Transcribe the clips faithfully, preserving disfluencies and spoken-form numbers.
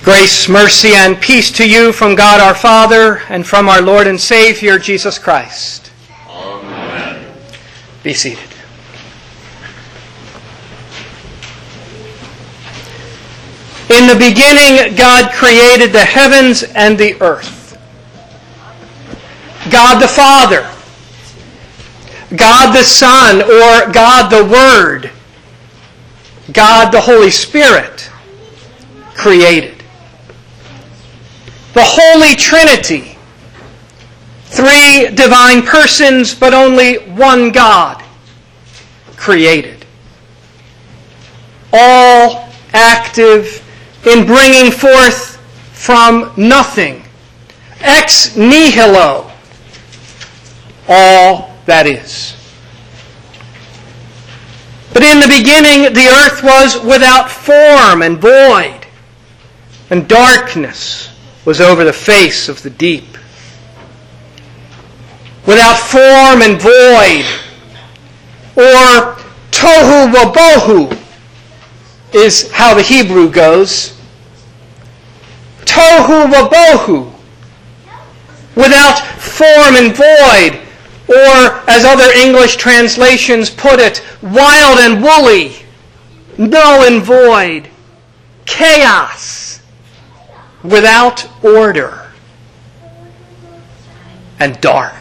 Grace, mercy, and peace to you from God our Father and from our Lord and Savior, Jesus Christ. Amen. Be seated. In the beginning, God created the heavens and the earth. God the Father, God the Son, or God the Word, God the Holy Spirit created. The Holy Trinity, three divine persons, but only one God, created. All active in bringing forth from nothing, ex nihilo, all that is. But in the beginning, the earth was without form and void, and darkness was over the face of the deep. Without form and void, or tohu wabohu, is how the Hebrew goes. Tohu wabohu, without form and void, or as other English translations put it, wild and woolly, null and void, chaos, without order, and dark.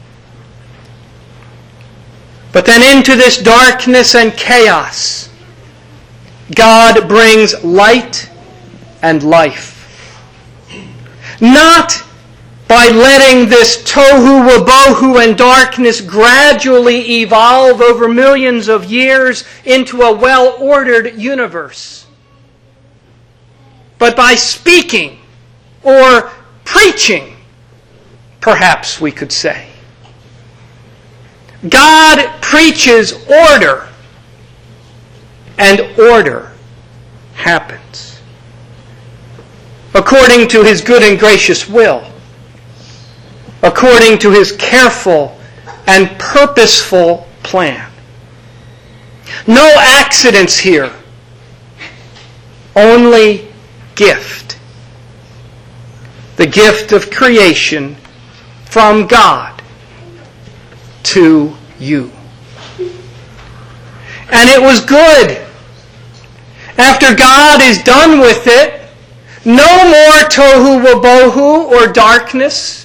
But then into this darkness and chaos, God brings light and life. Not by letting this tohu wabohu and darkness gradually evolve over millions of years into a well-ordered universe, but by speaking or preaching, perhaps we could say. God preaches order, and order happens according to His good and gracious will, according to His careful and purposeful plan. No accidents here, only gift. The gift of creation from God to you. And it was good. After God is done with it, no more tohu wabohu or darkness.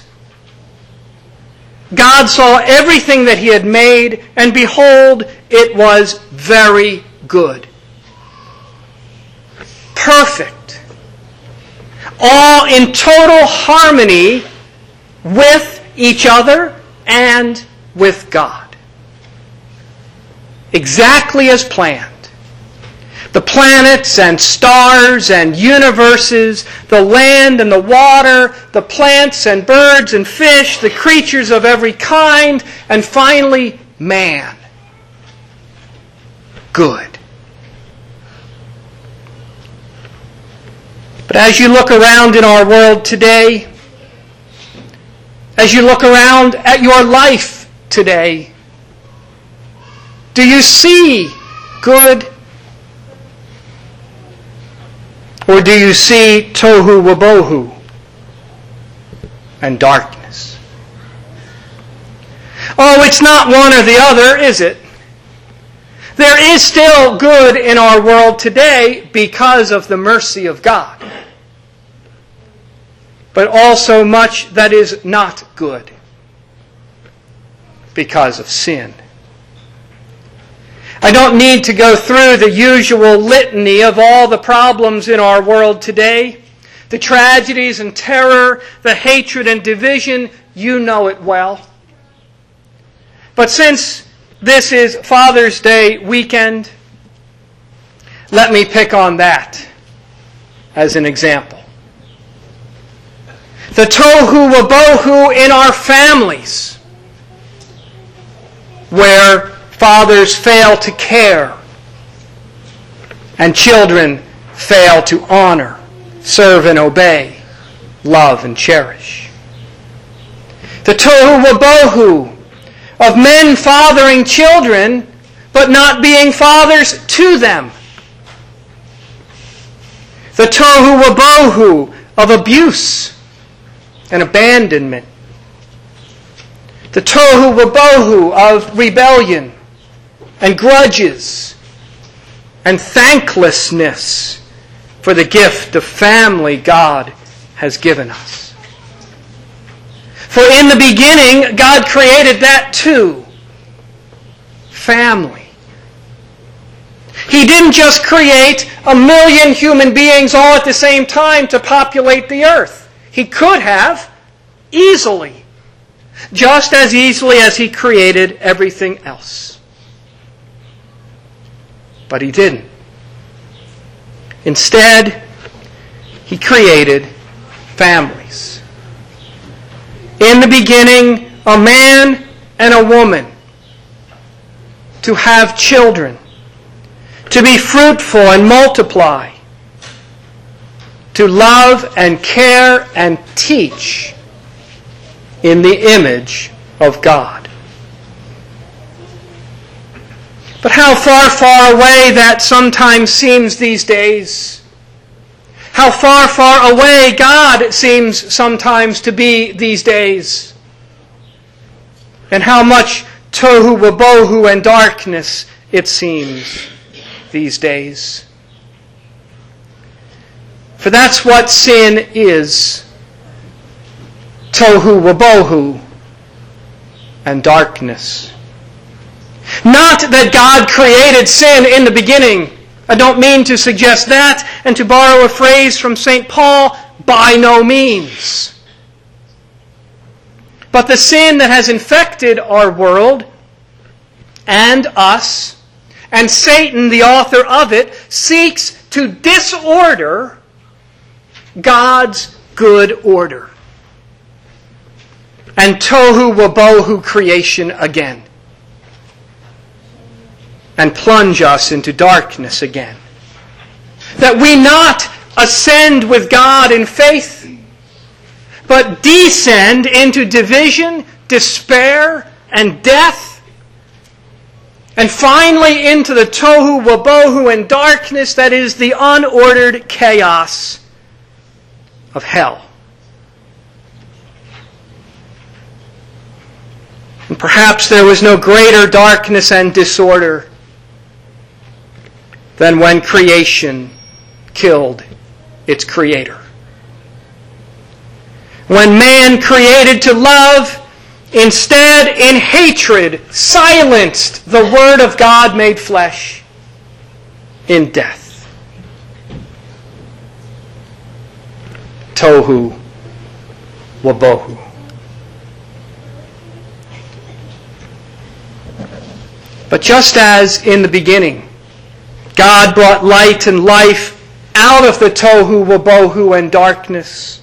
God saw everything that He had made, and behold, it was very good. Perfect. All in total harmony with each other and with God. Exactly as planned. The planets and stars and universes, the land and the water, the plants and birds and fish, the creatures of every kind, and finally, man. Good. But as you look around in our world today, as you look around at your life today, do you see good? Or do you see tohu wabohu and darkness? Oh, it's not one or the other, is it? There is still good in our world today because of the mercy of God. But also much that is not good because of sin. I don't need to go through the usual litany of all the problems in our world today. The tragedies and terror, the hatred and division, you know it well. But since this is Father's Day weekend, let me pick on that as an example. The tohu wabohu in our families, where fathers fail to care and children fail to honor, serve and obey, love and cherish. The tohu wabohu of men fathering children but not being fathers to them. The tohu wabohu of abuse and abandonment. The tohu wabohu of rebellion and grudges and thanklessness for the gift of family God has given us. For in the beginning, God created that too. Family. He didn't just create a million human beings all at the same time to populate the earth. He could have, easily. Just as easily as He created everything else. But He didn't. Instead, He created families. In the beginning, a man and a woman to have children, to be fruitful and multiply, to love and care and teach in the image of God. But how far, far away that sometimes seems these days. How far, far away God seems sometimes to be these days. And how much tohu wabohu and darkness it seems these days. For that's what sin is. Tohu wabohu and darkness. Not that God created sin in the beginning. I don't mean to suggest that, and to borrow a phrase from Saint Paul, by no means. But the sin that has infected our world and us, and Satan, the author of it, seeks to disorder God's good order. And tohu wabohu creation again. And plunge us into darkness again. That we not ascend with God in faith, but descend into division, despair, and death, and finally into the tohu wabohu and darkness that is the unordered chaos of hell. And perhaps there was no greater darkness and disorder than when creation killed its creator. When man created to love, instead in hatred silenced the Word of God made flesh in death. Tohu wabohu. But just as in the beginning, God brought light and life out of the tohu wabohu and darkness,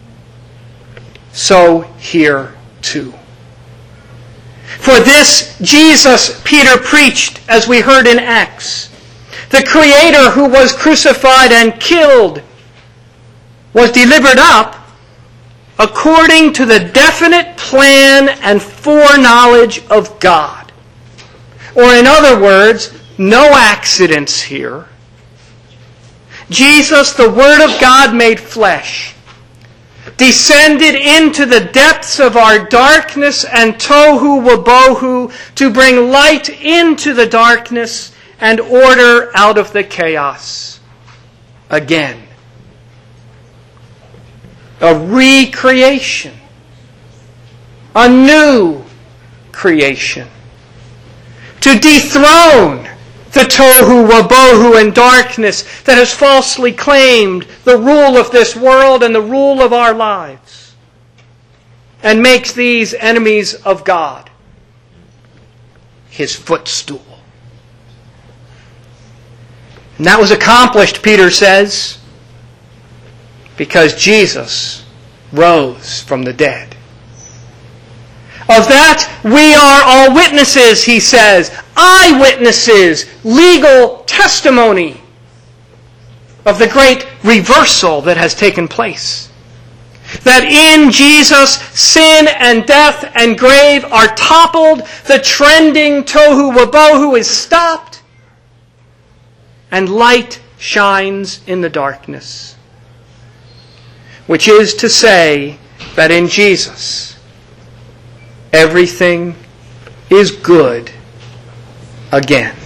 so here too. For this Jesus Peter preached, as we heard in Acts. The Creator who was crucified and killed was delivered up according to the definite plan and foreknowledge of God. Or in other words, no accidents here. Jesus, the Word of God made flesh, descended into the depths of our darkness and tohu wabohu to bring light into the darkness and order out of the chaos. Again. A recreation. A new creation. To dethrone the tohu wabohu and darkness that has falsely claimed the rule of this world and the rule of our lives, and makes these enemies of God His footstool. And that was accomplished, Peter says, because Jesus rose from the dead. Of that we are all witnesses, he says, eyewitnesses, legal testimony of the great reversal that has taken place. That in Jesus, sin and death and grave are toppled, the trending tohu wabohu is stopped, and light shines in the darkness. Which is to say that in Jesus, everything is good again.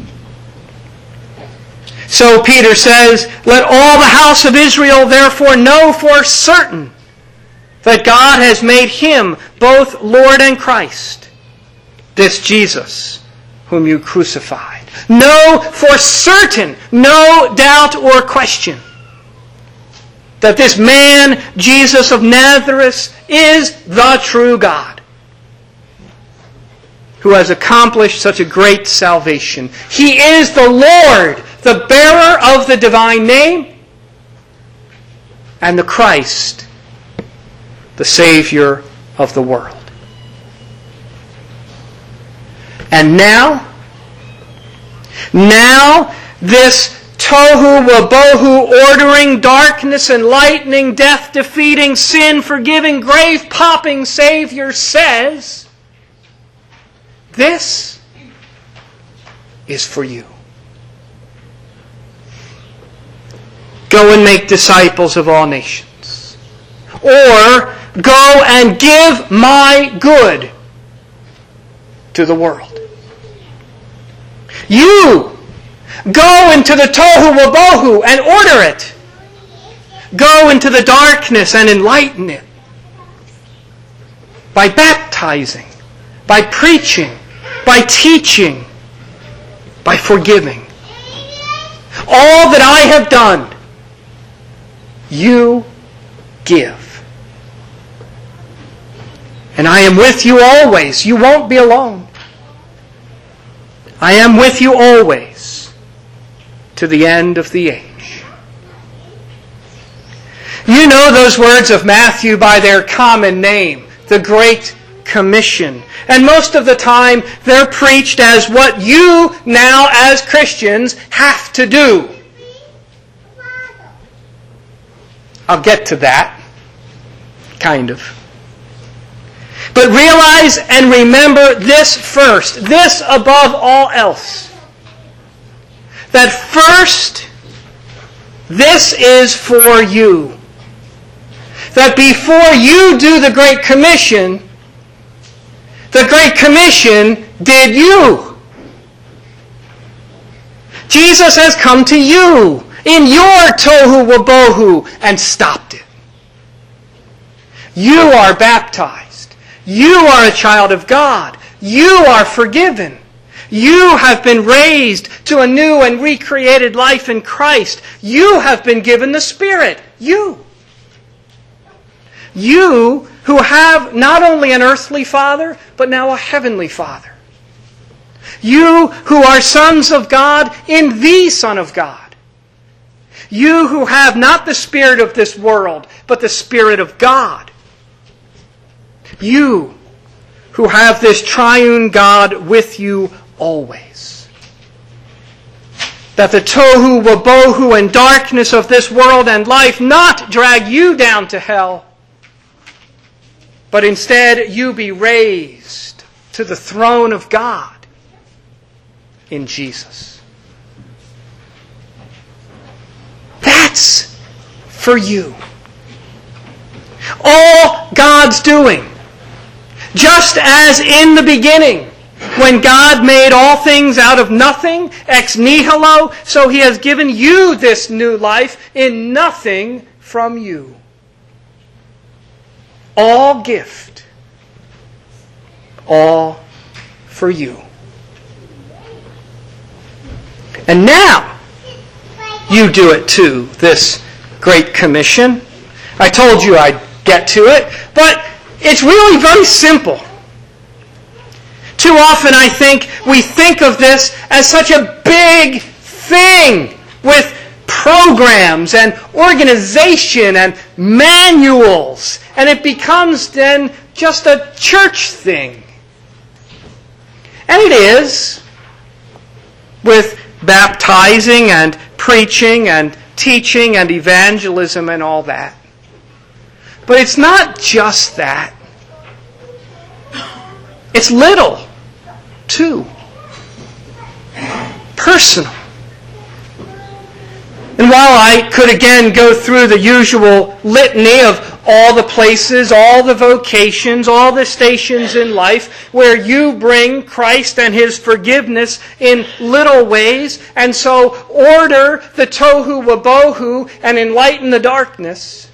So Peter says, let all the house of Israel therefore know for certain that God has made him both Lord and Christ, this Jesus whom you crucified. Know for certain, no doubt or question, that this man, Jesus of Nazareth, is the true God, who has accomplished such a great salvation. He is the Lord, the bearer of the divine name, and the Christ, the Savior of the world. And now, now this tohu wabohu, ordering, darkness enlightening, death defeating, sin forgiving, grave popping Savior says, this is for you. Go and make disciples of all nations. Or go and give my good to the world. You go into the tohu wabohu and order it. Go into the darkness and enlighten it. By baptizing, by preaching, by teaching, by forgiving. All that I have done, you give. And I am with you always. You won't be alone. I am with you always to the end of the age. You know those words of Matthew by their common name, the Great Commission. And most of the time they're preached as what you now as Christians have to do. I'll get to that. Kind of. But realize and remember this first, this above all else. That first, this is for you. That before you do the Great Commission, the Great Commission did you. Jesus has come to you in your tohu wabohu and stopped it. You are baptized. You are a child of God. You are forgiven. You have been raised to a new and recreated life in Christ. You have been given the Spirit. You. You who have not only an earthly father, but now a heavenly Father. You who are sons of God in the Son of God. You who have not the spirit of this world, but the Spirit of God. You who have this triune God with you always. That the tohu wabohu and darkness of this world and life not drag you down to hell, but instead you be raised to the throne of God in Jesus. That's for you. All God's doing, just as in the beginning, when God made all things out of nothing, ex nihilo, so He has given you this new life in nothing from you. All gift. All for you. And now, you do it too, this Great Commission. I told you I'd get to it, but it's really very simple. Too often, I think, we think of this as such a big thing with programs and organization and manuals, and it becomes then just a church thing. And it is, with baptizing and preaching and teaching and evangelism and all that. But it's not just that. It's little, too. Personal. And while I could again go through the usual litany of all the places, all the vocations, all the stations in life where you bring Christ and His forgiveness in little ways, and so order the tohu wabohu and enlighten the darkness,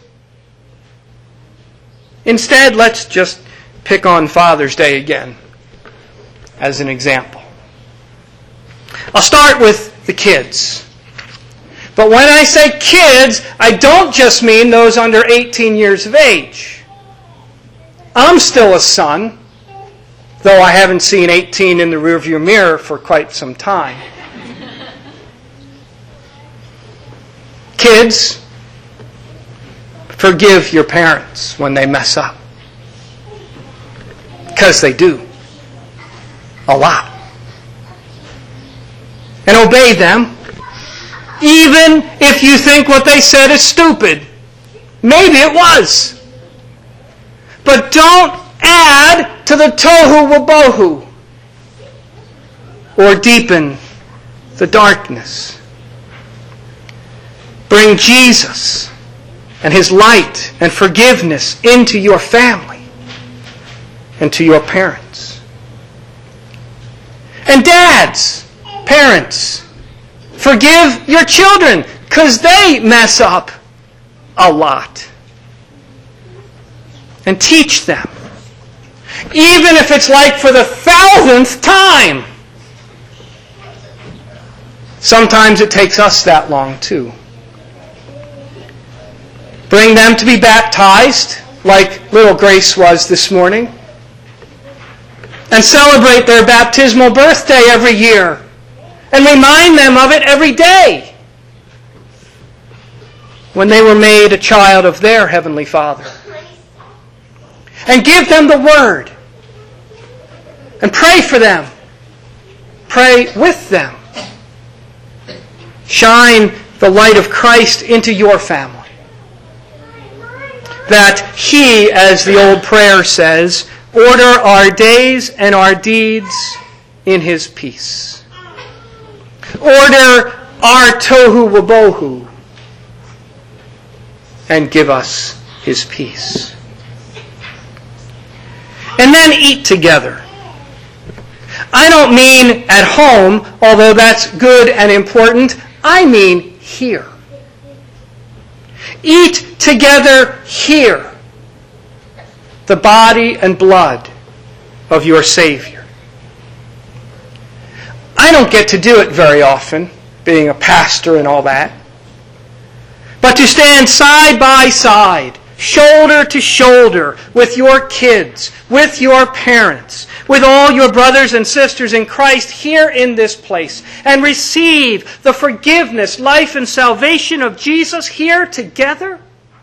instead, let's just pick on Father's Day again as an example. I'll start with the kids. But when I say kids, I don't just mean those under eighteen years of age. I'm still a son, though I haven't seen eighteen in the rearview mirror for quite some time. Kids, forgive your parents when they mess up. Because they do. A lot. And obey them. Even if you think what they said is stupid. Maybe it was. But don't add to the tohu wabohu or deepen the darkness. Bring Jesus and His light and forgiveness into your family and to your parents. And dads, parents, forgive your children because they mess up a lot. And teach them. Even if it's like for the thousandth time. Sometimes it takes us that long too. Bring them to be baptized like little Grace was this morning. And celebrate their baptismal birthday every year. And remind them of it every day when they were made a child of their Heavenly Father. And give them the Word. And pray for them. Pray with them. Shine the light of Christ into your family. That He, as the old prayer says, order our days and our deeds in His peace. Order our tohu wabohu and give us His peace. And then eat together. I don't mean at home, although that's good and important. I mean here. Eat together here. The body and blood of your Savior. I don't get to do it very often, being a pastor and all that. But to stand side by side, shoulder to shoulder, with your kids, with your parents, with all your brothers and sisters in Christ here in this place, and receive the forgiveness, life, and salvation of Jesus here together.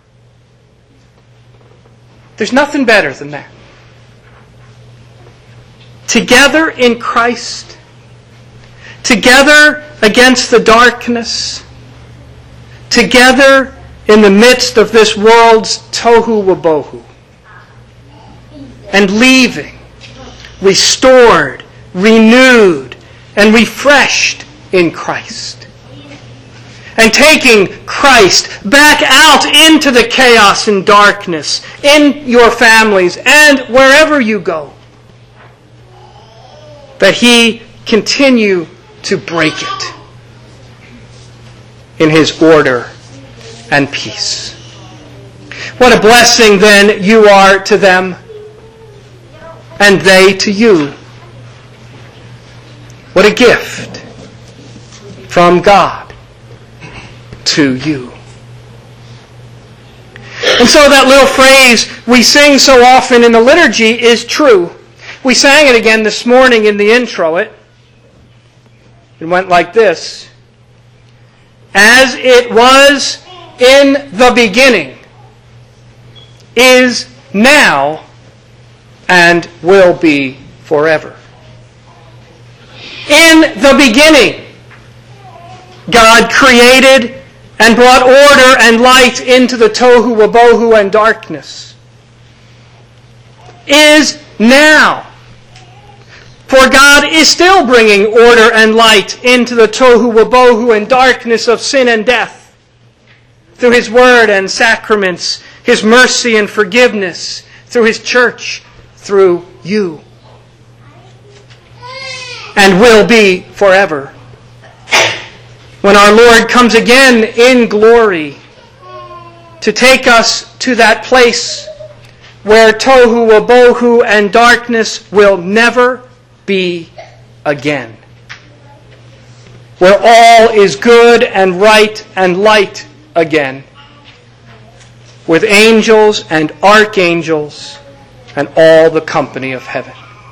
There's nothing better than that. Together in Christ. Together against the darkness. Together in the midst of this world's tohu wabohu. And leaving, restored, renewed, and refreshed in Christ. And taking Christ back out into the chaos and darkness in your families and wherever you go. That He continue to break it in His order and peace. What a blessing then you are to them and they to you. What a gift from God to you. And so that little phrase we sing so often in the liturgy is true. We sang it again this morning in the intro. It, it went like this. As it was in the beginning, is now, and will be forever. In the beginning, God created and brought order and light into the tohu wabohu and darkness. Is now. For God is still bringing order and light into the tohu wabohu and darkness of sin and death. through His Word and sacraments, His mercy and forgiveness, through His church, through you. And will be forever. When our Lord comes again in glory to take us to that place where tohu wabohu and darkness will never be again. Where all is good and right and light again. With angels and archangels and all the company of heaven.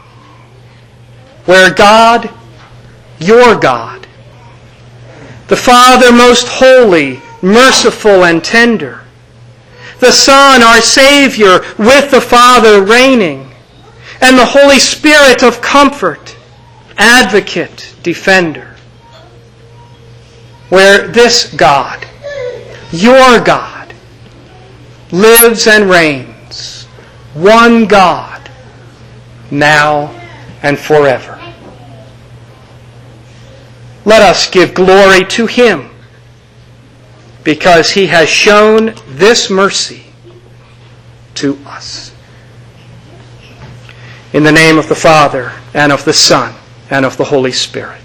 Where God, your God, the Father most holy, merciful, and tender, the Son, our Savior, with the Father reigning, and the Holy Spirit of comfort, advocate, defender. Where this God, your God, lives and reigns, one God, now and forever. Let us give glory to Him, because He has shown this mercy to us. In the name of the Father, and of the Son, and of the Holy Spirit.